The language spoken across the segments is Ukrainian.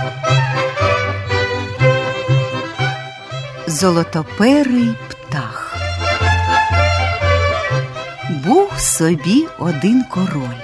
Золотоперий птах. Був собі один король.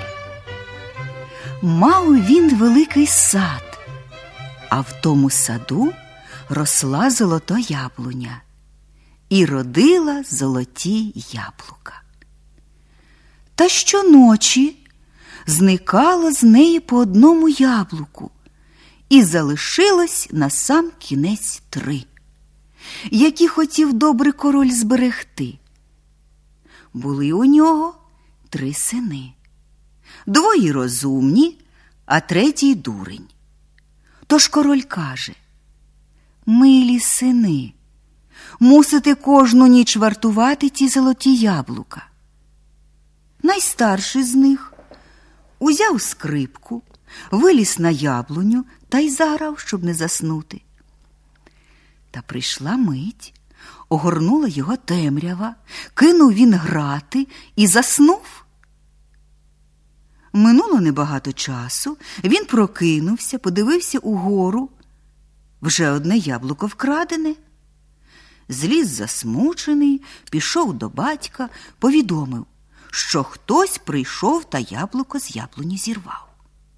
Мав він великий сад, а в тому саду росла золота яблуня і родила золоті яблука. Та щоночі зникало з неї по одному яблуку, і залишилось на сам кінець 3, які хотів добрий король зберегти. Були у нього 3 сини. 2 розумні, а 3 дурень. Тож король каже: «Милі сини, мусите кожну ніч вартувати ті золоті яблука». Найстарший з них узяв скрипку, виліз на яблуню та й заграв, щоб не заснути. Та прийшла мить, огорнула його темрява, кинув він грати і заснув. Минуло небагато часу, він прокинувся, подивився угору. Вже одне яблуко вкрадене. Зліз засмучений, пішов до батька, повідомив, що хтось прийшов та яблуко з яблуні зірвав.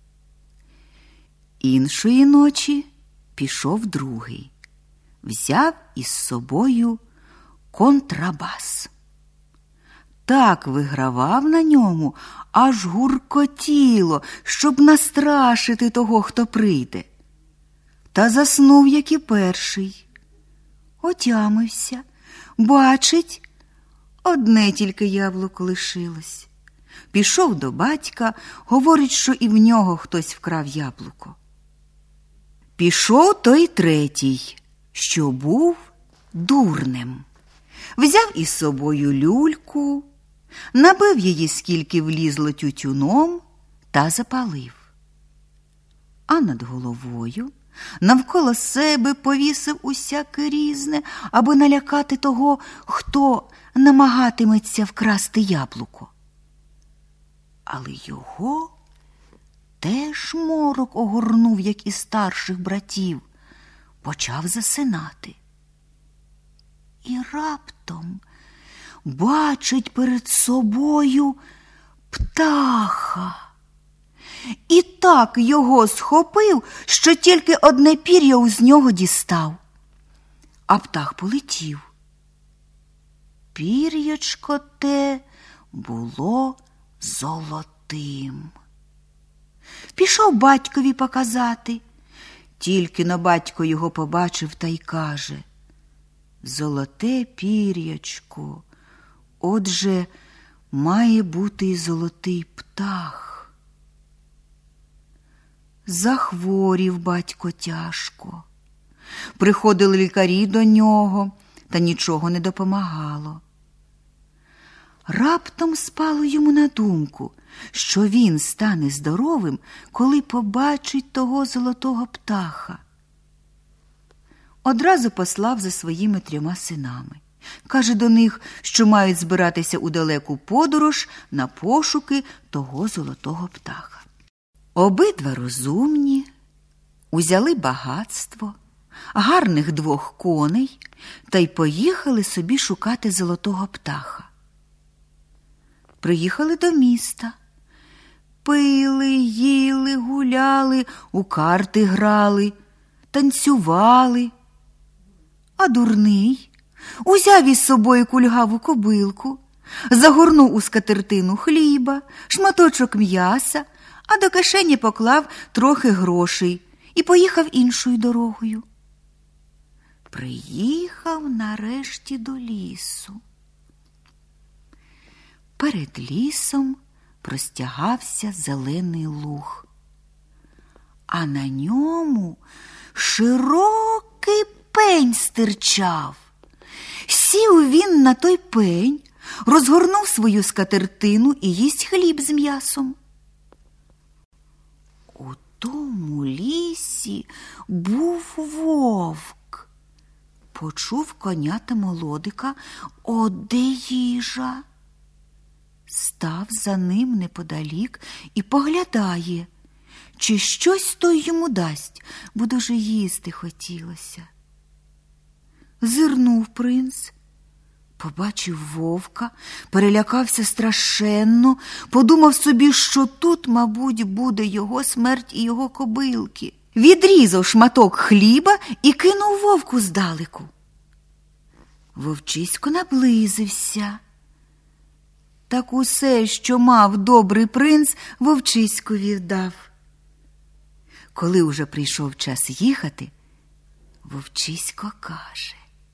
Іншої ночі пішов другий. Взяв із собою контрабас. Так вигравав на ньому, аж гуркотіло, щоб настрашити того, хто прийде. Та заснув, як і перший. Отямився, бачить, одне тільки яблуко лишилось. Пішов до батька, говорить, що і в нього хтось вкрав яблуко. Пішов той 3, що був дурнем. Взяв із собою люльку, набив її, скільки влізло, тютюном та запалив. А над головою навколо себе повісив усяке різне, аби налякати того, хто намагатиметься вкрасти яблуко. Але його теж морок огорнув, як і старших братів. Почав засинати. І раптом бачить перед собою птаха. І так його схопив, що тільки одне пір'я з нього дістав. А птах полетів. Пір'ячко те було золотим. Пішов батькові показати. Тільки на батько його побачив та й каже: «Золоте пір'ячко, отже, має бути і золотий птах». Захворів батько тяжко. Приходили лікарі до нього, та нічого не допомагало. Раптом спало йому на думку, що він стане здоровим, коли побачить того золотого птаха. Одразу послав за своїми 3 синами. Каже до них, що мають збиратися у далеку подорож на пошуки того золотого птаха. Обидва розумні, узяли багатство, гарних 2 коней та й поїхали собі шукати золотого птаха. Приїхали до міста. Пили, їли, гуляли, у карти грали, танцювали. А дурний узяв із собою кульгаву кобилку, загорнув у скатертину хліба, шматочок м'яса, а до кишені поклав трохи грошей і поїхав іншою дорогою. Приїхав нарешті до лісу. Перед лісом простягався зелений луг, а на ньому широкий пень стирчав. Сів він на той пень, розгорнув свою скатертину і їсть хліб з м'ясом. У тому лісі був вовк. Почув коня та молодика: «От де їжа!» Став за ним неподалік і поглядає, чи щось той йому дасть, бо дуже їсти хотілося. Зирнув принц, побачив вовка, перелякався страшенно, подумав собі, що тут, мабуть, буде його смерть і його кобилки. Відрізав шматок хліба і кинув вовку здалеку. Вовчисько наблизився. Так усе, що мав добрий принц, вовчиськові вдав. Коли уже прийшов час їхати, вовчисько каже: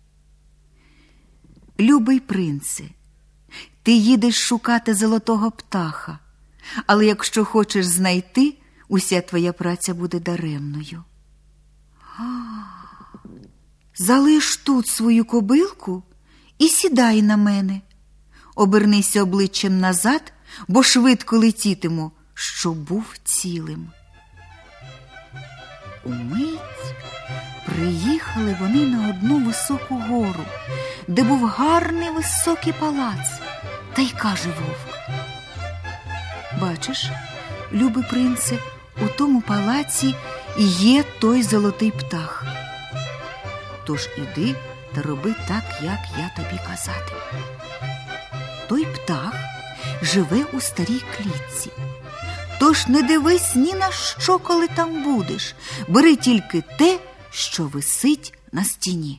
«Любий принце, ти їдеш шукати золотого птаха, але якщо хочеш знайти, уся твоя праця буде даремною. Залиш тут свою кобилку і сідай на мене. Обернися обличчям назад, бо швидко летітиму, щоб був цілим». Умить приїхали вони на одну високу гору, де був гарний високий палац. Та й каже вовк: «Бачиш, любий принце, у тому палаці є той золотий птах. Тож іди та роби так, як я тобі казатиму. Той птах живе у старій клітці. Тож не дивись ні на що, коли там будеш. Бери тільки те, що висить на стіні».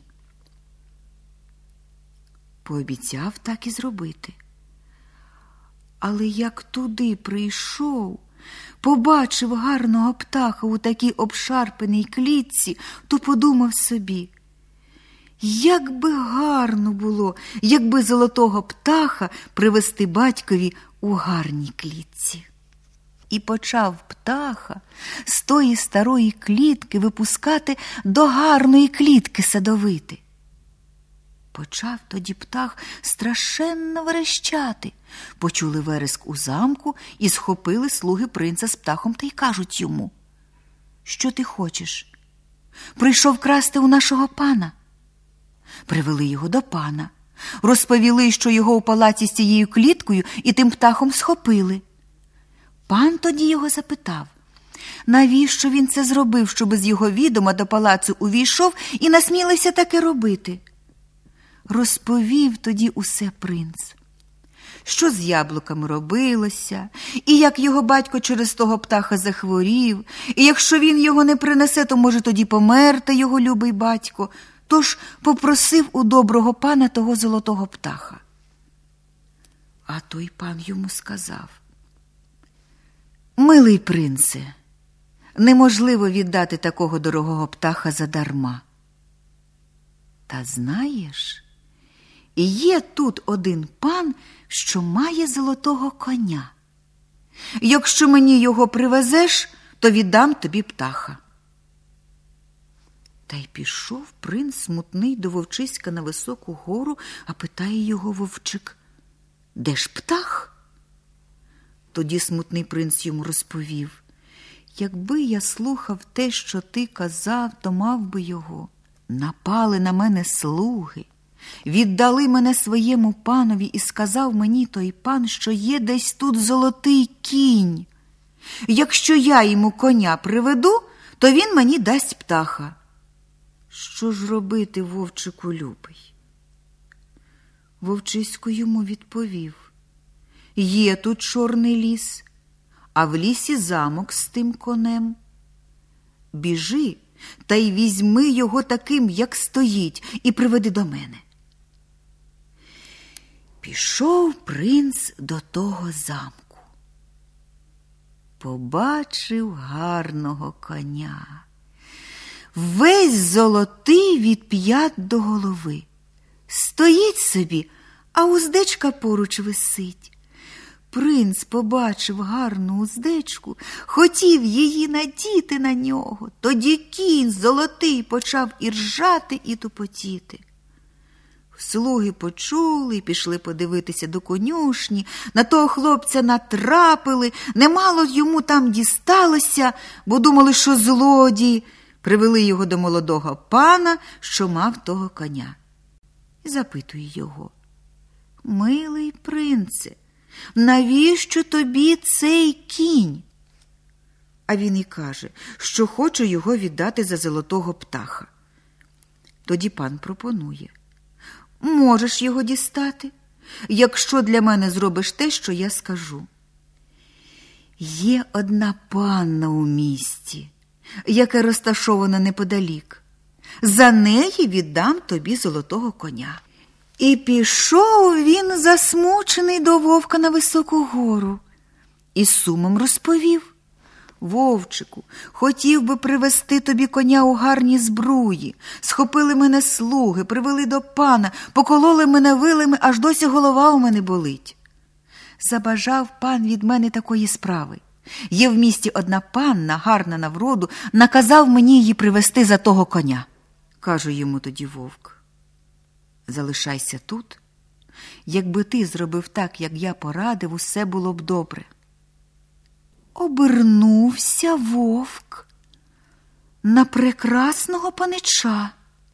Пообіцяв так і зробити. Але як туди прийшов, побачив гарного птаха у такій обшарпаній клітці, то подумав собі: як би гарно було, якби золотого птаха привезти батькові у гарній клітці. І почав птаха з тої старої клітки випускати до гарної клітки садовити. Почав тоді птах страшенно верещати. Почули вереск у замку і схопили слуги принца з птахом та й кажуть йому: «Що ти хочеш? Прийшов красти у нашого пана?» Привели його до пана, розповіли, що його у палаці з цією кліткою і тим птахом схопили. Пан тоді його запитав, навіщо він це зробив, щоб з його відома до палацу увійшов і насмілився таке робити. Розповів тоді усе принц, що з яблуками робилося, і як його батько через того птаха захворів, і якщо він його не принесе, то може тоді померти його любий батько. Тож попросив у доброго пана того золотого птаха. А той пан йому сказав: «Милий принце, неможливо віддати такого дорогого птаха задарма. Та знаєш, є тут один пан, що має золотого коня. Якщо мені його привезеш, то віддам тобі птаха». Та й пішов принц смутний до вовчиська на високу гору, а питає його вовчик: «Де ж птах?» Тоді смутний принц йому розповів: «Якби я слухав те, що ти казав, то мав би його. Напали на мене слуги, віддали мене своєму панові, і сказав мені той пан, що є десь тут золотий кінь. Якщо я йому коня приведу, то він мені дасть птаха. Що ж робити, вовчику любий?» Вовчисько йому відповів: «Є тут чорний ліс, а в лісі замок з тим конем. Біжи та й візьми його таким, як стоїть, і приведи до мене». Пішов принц до того замку. Побачив гарного коня, весь золотий від п'ят до голови. Стоїть собі, а уздечка поруч висить. Принц побачив гарну уздечку, хотів її надіти на нього. Тоді кінь золотий почав і ржати, і тупотіти. Слуги почули і пішли подивитися до конюшні. На того хлопця натрапили, немало йому там дісталося, бо думали, що злодій. Привели його до молодого пана, що мав того коня. І запитує його: «Милий принце, навіщо тобі цей кінь?» А він і каже, що хоче його віддати за золотого птаха. Тоді пан пропонує: можеш його дістати, якщо для мене зробиш те, що я скажу. Є одна панна у місті, яка розташована неподалік. За неї віддам тобі золотого коня. І пішов він засмучений до вовка на високу гору. І з сумом розповів: вовчику, хотів би привезти тобі коня у гарній збруї. Схопили мене слуги, привели до пана, покололи мене вилами, аж досі голова у мене болить. Забажав пан від мене такої справи. Є в місті одна панна, гарна на вроду, наказав мені її привезти за того коня. Каже йому тоді вовк: залишайся тут. Якби ти зробив так, як я порадив, усе було б добре. Обернувся вовк на прекрасного панича.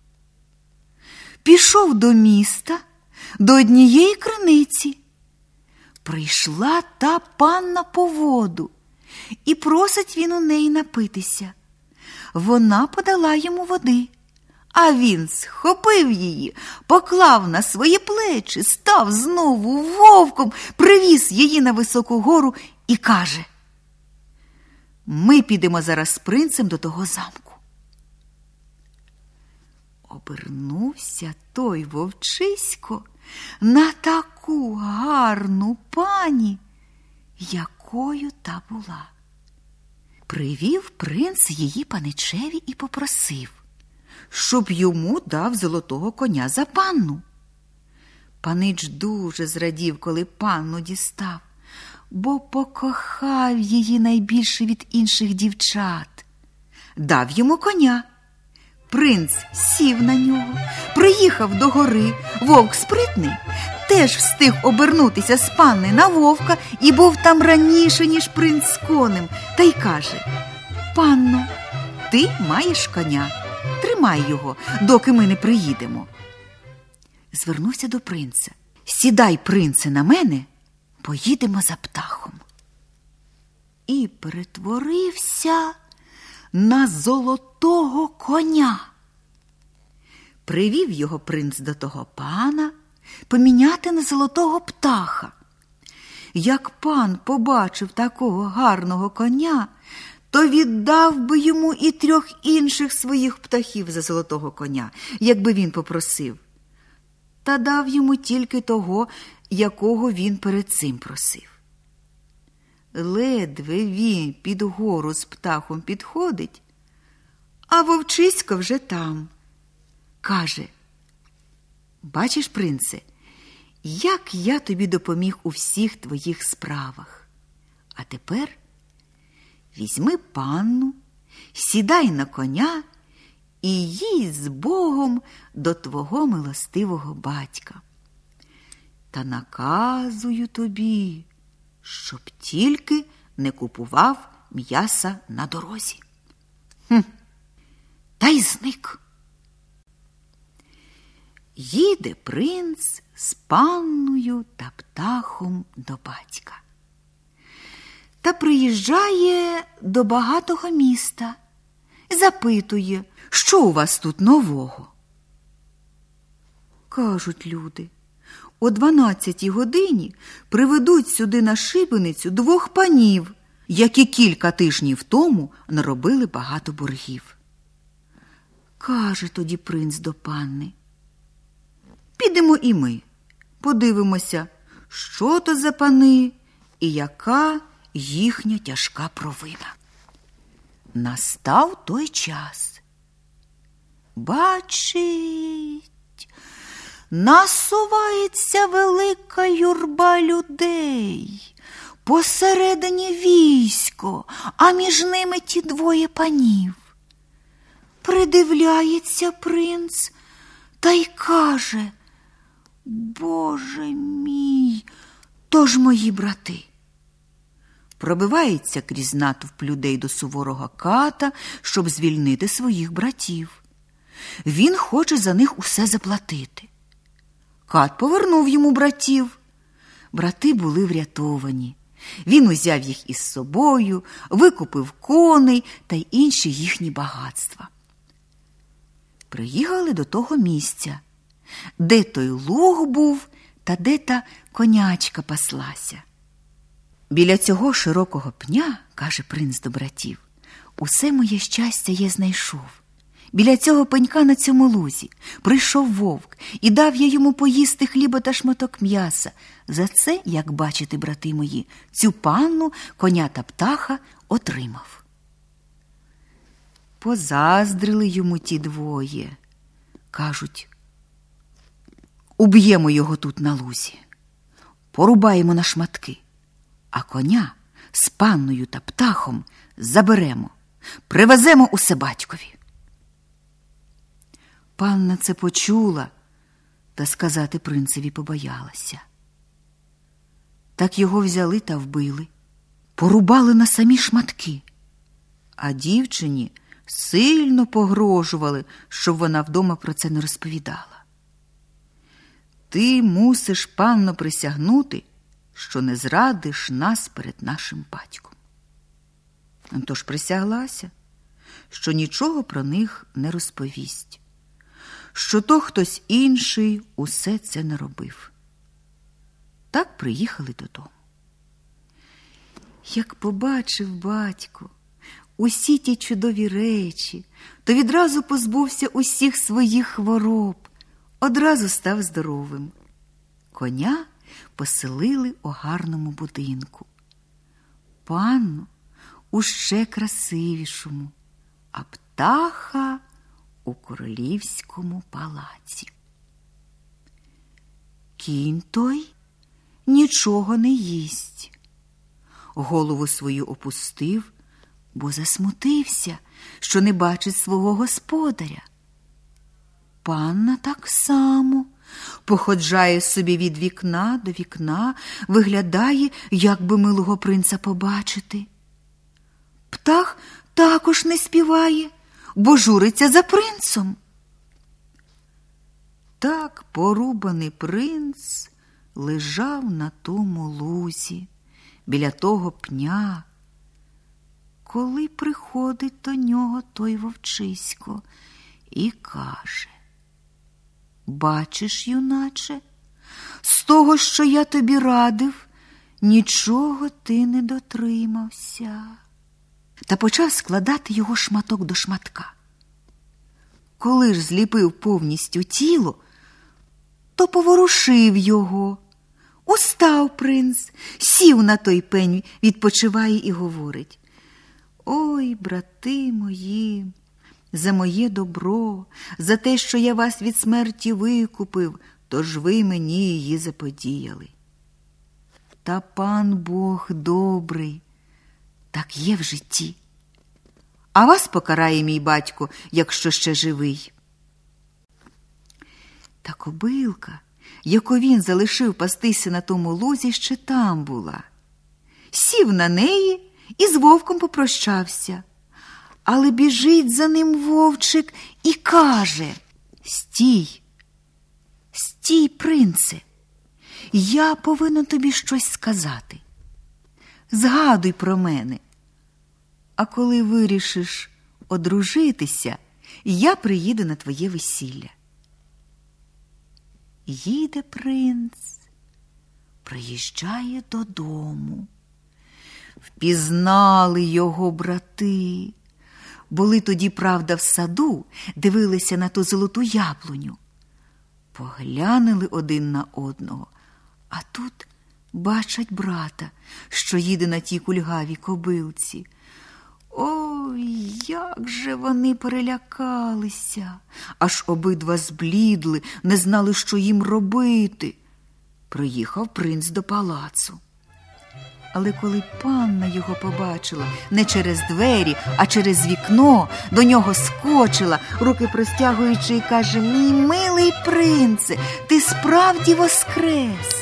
Пішов до міста, до однієї криниці. Прийшла та панна по воду, і просить він у неї напитися. Вона подала йому води, а він схопив її, поклав на свої плечі, став знову вовком, привіз її на високу гору і каже: ми підемо зараз з принцем до того замку. Обернувся той вовчисько на таку гарну пані, якою та була. Привів принц її паничеві і попросив, щоб йому дав золотого коня за панну. Панич дуже зрадів, коли панну дістав, бо покохав її найбільше від інших дівчат. Дав йому коня. Принц сів на нього, приїхав до гори. Вовк спритний теж встиг обернутися з панни на вовка і був там раніше, ніж принц з конем, та й каже: панно, ти маєш коня, тримай його, доки ми не приїдемо. Звернувся до принца: сідай, принце, на мене, поїдемо за птахом. І перетворився на золотого коня. Привів його принц до того пана поміняти на золотого птаха. Як пан побачив такого гарного коня, то віддав би йому і 3 інших своїх птахів за золотого коня, якби він попросив. Та дав йому тільки того, якого він перед цим просив. Ледве він під гору з птахом підходить, а вовчисько вже там. Каже: бачиш, принце, як я тобі допоміг у всіх твоїх справах. А тепер візьми панну, сідай на коня і їдь з Богом до твого милостивого батька. Та наказую тобі, щоб тільки не купував м'яса на дорозі. Та й зник. Їде принц з панною та птахом до батька. Та приїжджає до багатого міста, запитує, що у вас тут нового. Кажуть люди: о 12-й годині приведуть сюди на шибеницю 2 панів, які кілька тижнів тому наробили багато боргів. Каже тоді принц до панни: підемо і ми, подивимося, що то за пани і яка їхня тяжка провина. Настав той час. Бачить, насувається велика юрба людей, посередині військо, а між ними ті 2 панів. Придивляється принц та й каже: Боже мій, то ж мої брати. Пробивається крізь натовп людей до суворого ката, щоб звільнити своїх братів. Він хоче за них усе заплатити. Кат повернув йому братів. Брати були врятовані. Він узяв їх із собою, викупив коней та й інші їхні багатства. Приїхали до того місця, де той луг був та де та конячка паслася. Біля цього широкого пня, каже принц до братів, усе моє щастя я знайшов. Біля цього пенька на цьому лузі прийшов вовк, і дав я йому поїсти хліба та шматок м'яса. За це, як бачите, брати мої, цю панну, коня та птаха отримав. Позаздрили йому ті двоє. Кажуть, уб'ємо його тут на лузі, порубаємо на шматки, а коня з панною та птахом заберемо, привеземо усе батькові. Панна це почула, та сказати принцеві побоялася. Так його взяли та вбили, порубали на самі шматки, а дівчині сильно погрожували, щоб вона вдома про це не розповідала. Ти мусиш, панно, присягнути, що не зрадиш нас перед нашим батьком. Тож присяглася, що нічого про них не розповість, що то хтось інший усе це не робив. Так приїхали додому. Як побачив батько усі ті чудові речі, то відразу позбувся усіх своїх хвороб, одразу став здоровим. Коня поселили у гарному будинку, панну у ще красивішому, а птаха у королівському палаці. Кінь той нічого не їсть. Голову свою опустив, бо засмутився, що не бачить свого господаря. Панна так само походжає собі від вікна до вікна, виглядає, як би милого принца побачити. Птах також не співає, бо журиться за принцом. Так порубаний принц лежав на тому лузі, біля того пня, коли приходить до нього той вовчисько і каже: «Бачиш, юначе, з того, що я тобі радив, нічого ти не дотримався». Та почав складати його шматок до шматка. Коли ж зліпив повністю тіло, то поворушив його. Устав принц, сів на той пень, відпочиває і говорить: «Ой, брати мої, за моє добро, за те, що я вас від смерті викупив, тож ви мені її заподіяли. Та пан Бог добрий, так є в житті. А вас покарає мій батько, якщо ще живий». Та кобилка, яку він залишив пастися на тому лузі, ще там була. Сів на неї і з вовком попрощався. Але біжить за ним вовчик і каже: «Стій, стій, принце, я повинен тобі щось сказати. Згадуй про мене, а коли вирішиш одружитися, я приїду на твоє весілля». Їде принц, приїжджає додому. Впізнали його брати. Були тоді, правда, в саду, дивилися на ту золоту яблуню. Поглянули один на одного, а тут бачать брата, що їде на тій кульгавій кобилці. Ой, як же вони перелякалися, аж обидва зблідли, не знали, що їм робити. Приїхав принц до палацу. Але коли панна його побачила не через двері, а через вікно, до нього скочила, руки простягуючи, і каже: «Мій милий принце, ти справді воскрес!»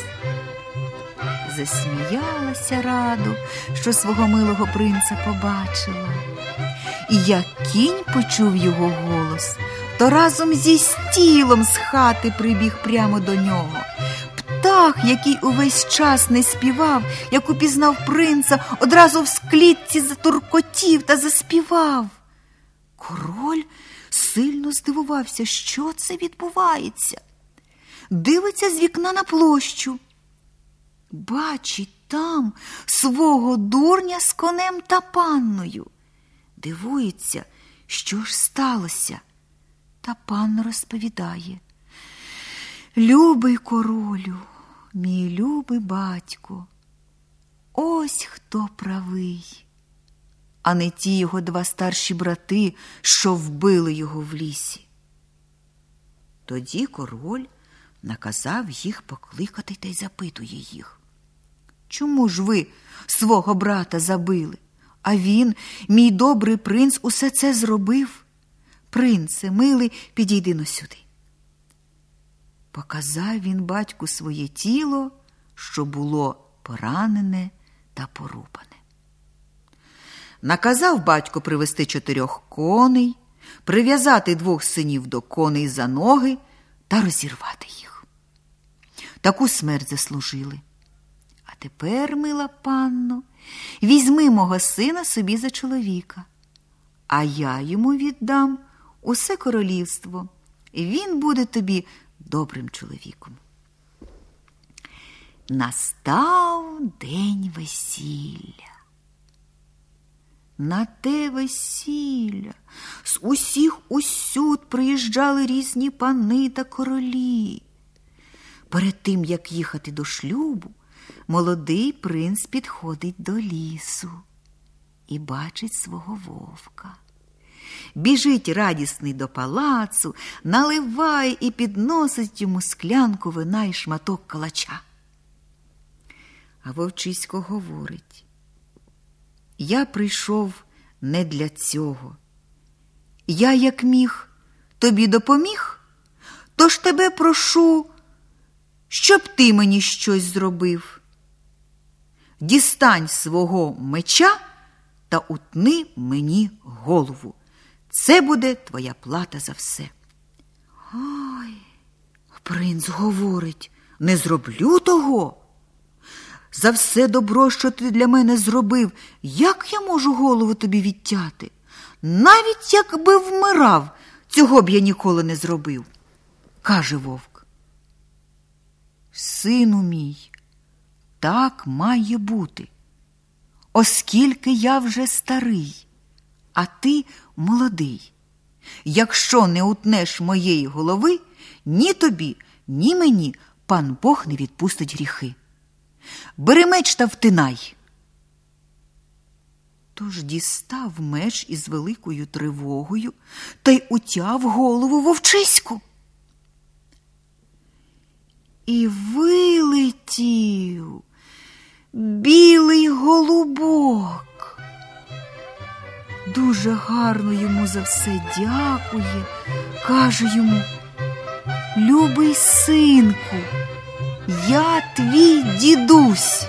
Засміялася радо, що свого милого принца побачила. І як кінь почув його голос, то разом зі стілом з хати прибіг прямо до нього. птах, який увесь час не співав, як упізнав принца, одразу в склітці затуркотів та заспівав. Король сильно здивувався, що це відбувається. Дивиться з вікна на площу. Бачить там свого дурня з конем та панною. Дивується, що ж сталося. Та панна розповідає: «Любий королю, мій любий батько, ось хто правий, а не ті його 2 старші брати, що вбили його в лісі». Тоді король наказав їх покликати та й запитує їх: «Чому ж ви свого брата забили? А він, мій добрий принц, усе це зробив. Принце, милий, підійди-но сюди». Показав він батьку своє тіло, що було поранене та порубане. Наказав батько привести 4 коней, прив'язати 2 синів до коней за ноги та розірвати їх. Таку смерть заслужили. А тепер, мила панно, візьми мого сина собі за чоловіка, а я йому віддам усе королівство, і він буде тобі добрим чоловіком. Настав день весілля. На те весілля з усіх усюд приїжджали різні пани та королі. Перед тим, як їхати до шлюбу, молодий принц підходить до лісу і бачить свого вовка. Біжить радісний до палацу, наливає і підносить йому склянку вина і шматок калача. А вовчисько говорить: «Я прийшов не для цього. Я, як міг, тобі допоміг, тож тебе прошу, щоб ти мені щось зробив. Дістань свого меча та утни мені голову. Це буде твоя плата за все». Ой, принц говорить: «Не зроблю того. За все добро, що ти для мене зробив, як я можу голову тобі відтяти? Навіть якби вмирав, цього б я ніколи не зробив». Каже вовк: «Сину мій, так має бути, оскільки я вже старий, а ти молодий. Якщо не утнеш моєї голови, ні тобі, ні мені пан Бог не відпустить гріхи. Бери меч та втинай». Тож дістав меч із великою тривогою та й утяв голову вовчиську. І вилетів білий голубок. Дуже гарно йому за все дякує, каже йому: «Любий синку, я твій дідусь».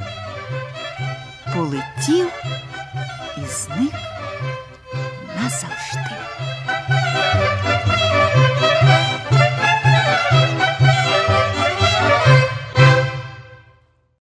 Полетів і зник назавжди.